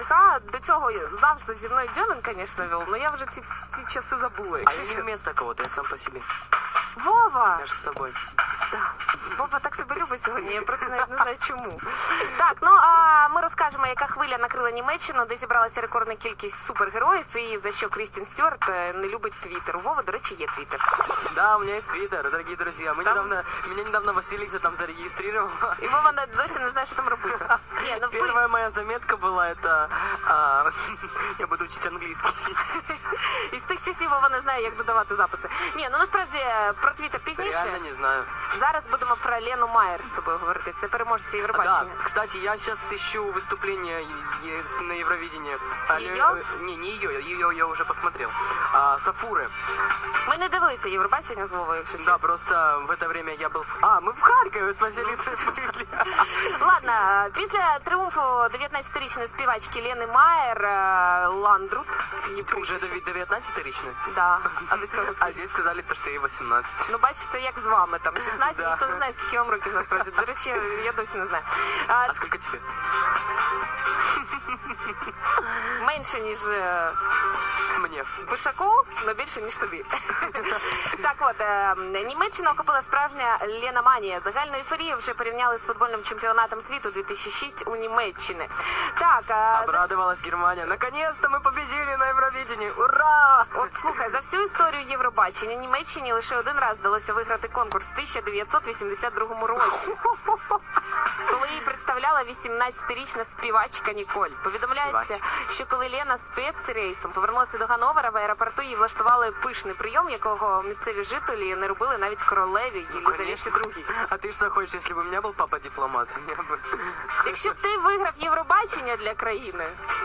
Рибака. До цього завжди зі мною Дьомін, звісно, вел, але я вже ці часи забула. А я не вместо кого-то, я сам по себе. Вова! Я же с тобой. Да. Вова так себе любить сьогодні, я просто навіть не знаю чому. Так, ну а ми розкажемо, яка хвиля накрила Німеччину, де зібралася рекордна кількість супергероїв і за що Крістін Стюарт не любить Твіттер. У Вова, до речі, є Твіттер. Да, у меня есть Твиттер, дорогие друзья. Меня недавно Василиса там зарегистрировала. І Вова досі не знає, що там робити. Ні, ну, Первая моя заметка была, это я буду учить английский. Із тих часів Вова не знає, як додавати записи. Ні, ну насправді про Твіттер пізніше. Реально не знаю. Зараз будемо про Лену Майер з тобою говорити. Це переможця Євробачення. Да, кстати, я сейчас ищу выступление на Евровидении. Её? Не ее я уже посмотрел. Сафуры. Ми не дивилися Євробачення з Вовою, якщо чесно. Да, просто в это время я был... мы в Харькове с Василисой были. Ладно, після тріумфу 19-річної співачки Лени Майер Ландрут. Уже 19-річний? Да, а до цього А скільки? здесь сказали, що їй 18. Ну, бачите, як з вами там. 16, Да. ніхто не знає, скільки вам років насправді. До речі, я досі не знаю. А сколько тебе? Менше, ніж Мне. Пишаку, але більше, ніж тобі. Так от, Німеччину охопила справжня Леноманія. Загальну ейфорію вже порівняли з футбольним чемпіонатом світу 2006 у Німеччині. Так, Обрадовалась Германия. Наконец-то мы победили на Евровидении. Ура! От слухай, за всю історію Євробачення Німеччині лише один раз вдалося виграти конкурс в 1982 році, коли її представляла 18-річна співачка Ніколь. Повідомляється, що коли Лена спецрейсом повернулася до Ганновера, в аеропорту їй влаштували пишний прийом, якого місцеві жителі не робили навіть королеві Єлизаветі II. А ты что хочешь, если бы у меня был папа дипломат? Якщо б ти виграв Євробачення для країни,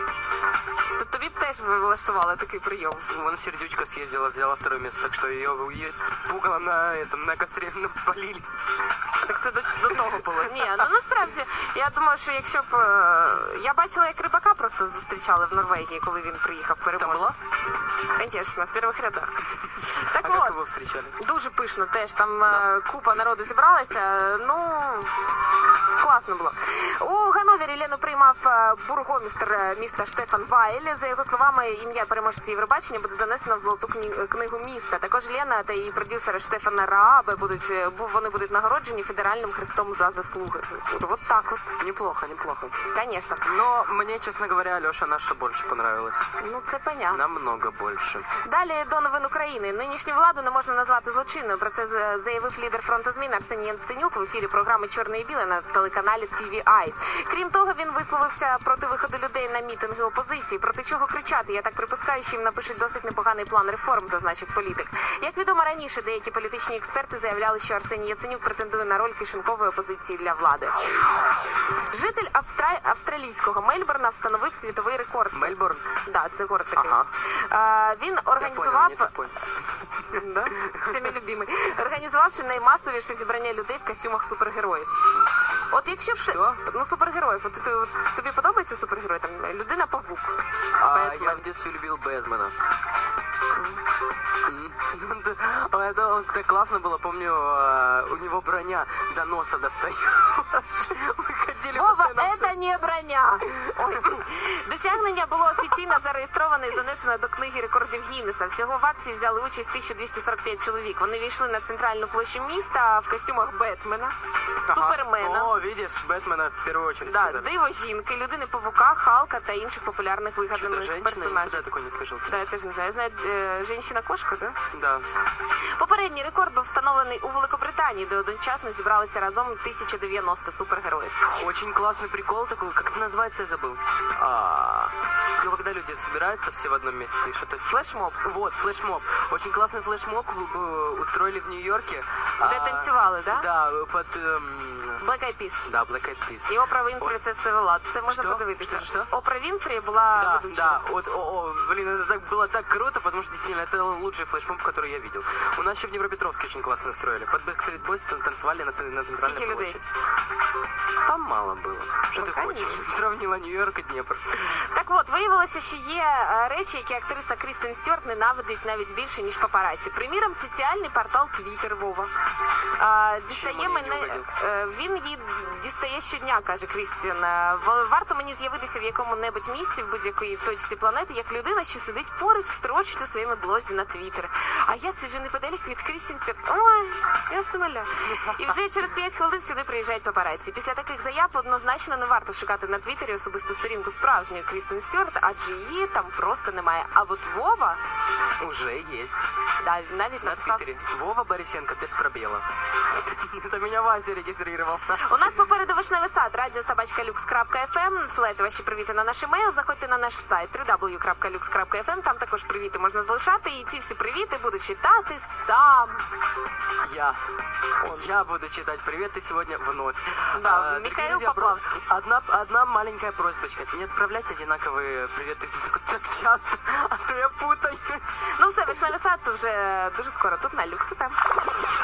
то тобі б теж влаштували такий прийом. Вон Сердючка съездила, взяла второе место, так что ее пугало на костре полили. Так це до того було. Ні, ну насправді, я думаю, що якщо б... Я бачила, як Рибака просто зустрічали в Норвегії, коли він приїхав переможець. Звісно, в перших рядах. Так А от, как его встречали? дуже пишно теж, там купа народу зібралася, ну, класно було. У Ганновері Лену приймав бургомістр міста Штефан Вайль. За його словами, ім'я переможця Євробачення буде занесено в Золоту книгу міста. Також Лена та її продюсер Штефан Раабе вони будуть нагороджені федеральним хрестом за заслуги. Вот так от. Неплохо, неплохо. Конечно. Но мне, честно говоря, Алеша наша больше понравилась. Ну, це понятно. Намного больше. Далі до новин України. Нинішню владу не можна назвати злочинною. Про це заявив лідер фронту змін Арсеній Яценюк в ефірі програми «Чорне і біле» на телеканалі TVI. Крім того, він висловився проти виходу людей на мітинги опозиції. Проти чого кричати? Я так припускаю, що їм напишуть досить непоганий план реформ, зазначив політик. Як відомо раніше, деякі політичні експерти заявляли, що Арсеній Яценюк претендує на роль кишенькової опозиції для влади. Житель австралійського Мельбурна встановив світовий рекорд. Мельбурн? Да, це город такий. Ага. Він організував... Я понял. Да? Всіми любимий. Організувавши наймасовіше зібрання людей в костюмах супергероїв. От якщо б ти... Що? Ну, супергероїв. От тобі подобається супергерой? Там людина-павук. Я в детстве любил Бэтмена. Это так классно было, помню, у него броня до носа достает. Вова, це не броня. Ой. Досягнення було офіційно зареєстроване і занесено до книги рекордів Гіннеса. Всього в акції взяли участь 1245 чоловік. Вони війшли на центральну площу міста в костюмах Бетмена, Супермена. О, видиш, Бетмена в первую очередь. Да, диво жінки, людини-павука, Халка та інших популярних вигаданих персонажів. Я такой не слышал. Да, я теж не знаю. Я знаю, жінка-кошка, да? Да. Попередній рекорд був встановлений у Великобританії, де одночасно зібралися разом 1090 супергероїв. Очень классный прикол такой, как это называется, я забыл. Ну, когда люди собираются все в одном месте и что-то... Флешмоб. Вот, флешмоб. Очень классный флешмоб устроили в Нью-Йорке. Де танцювали, да? Да, под... Black Eyed Peas. Да, Black Eyed Peas. І Опра Вінфрі це все вела. Це можна подивитися. Что? Опра Вінфрі була Да, ведучою. да. Вот, блин, это было так круто, потому что действительно это лучший флешмоб, который я видел. У нас еще в Днепропетровске очень классно устроили. Под Backstreet Boys танцевали на центральной Сколько людей? площади. Там мало было. Что Ну, ты хочешь? конечно. Сравнила Нью-Йорк и Днепр. Так Так от, виявилося, що є речі, які актриса Крістен Стюарт ненавидить навіть більше, ніж папараці. Приміром, соціальний портал Твіттер, Вова. Дістає Чим він мене, її угодив? він її дістає щодня, каже Крістен. Варто мені з'явитися в якому-небудь місці, в будь-якій точці планети, як людина, що сидить поруч, строчить у своєму блозі на Твіттер. А я сиджу неподалік від Крістен Стюарт. Ой, я сумля. І вже через 5 хвилин сюди приїжджають папараці. Після таких заяв однозначно не варто шукати на Твіттері особисту сторінку справжньої Крістен Стюарт, адже її там просто немає. А от Вова, Уже есть. да, навіть На написав. Твиттере. Вова Борисенко без пробела. Это меня Вася регистрировал. У нас попереду вишневий сад, радіособачка.lux.fm. Надсилайте ваші привіти на наш емейл, заходьте на наш сайт www.lux.fm, там також привіти можна залишати, і ці всі привіти буду читати сам. Я буду читать приветы сегодня вновь. Да, Дорогие Михаил друзья, Поплавский. Одна маленькая просьбочка. Не отправлять одинаковые приветы так часто, а то я путаюсь. Ну все, вишневий сад вже дуже скоро тут на Люкс ФМ.